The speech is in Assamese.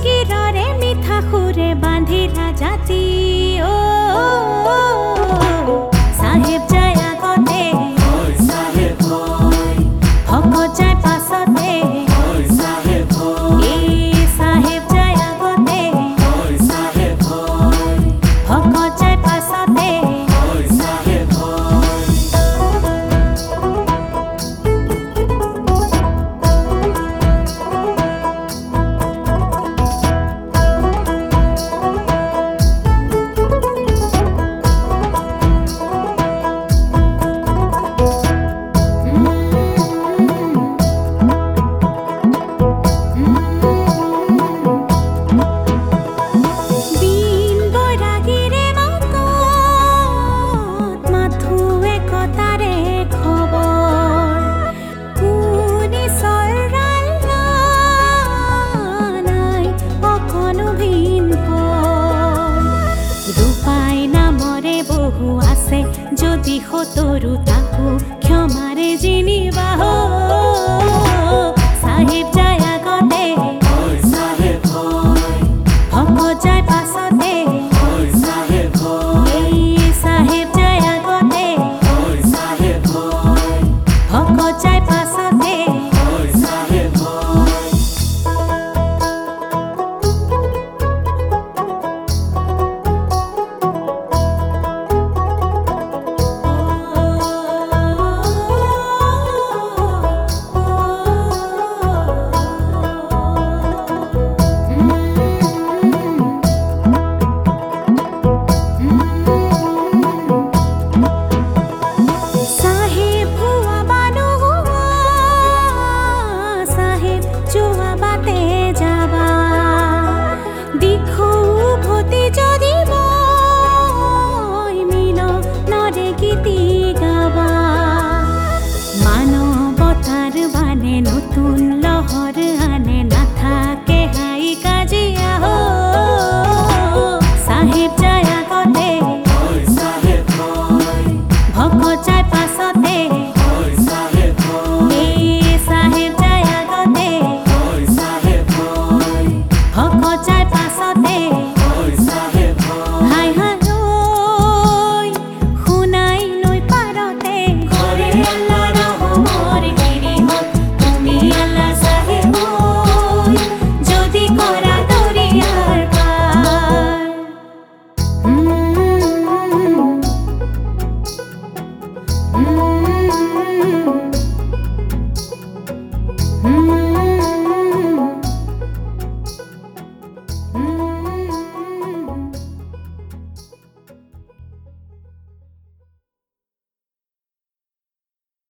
ফকীৰৰে মিঠা সুৰে বান্ধিলা জাতি চাহেব যায় আগতে ভকত যায় পাছতে চাহেব যায় আগতে ভকত যায় পাছতে যদি সতৰু তাকো ক্ষমাৰে জিনিবা চাহেব যায় আগতে ভকত যায় পাছতে চাহেব যায় আগতে ভকত যায় পাছতে নতুন লহর আনে না থাকে হাই কাজিয়া চাহেব যায় আগতে ভকত যায় পাছতে চাহেব যায় আগতে ভকত যায় পাছতে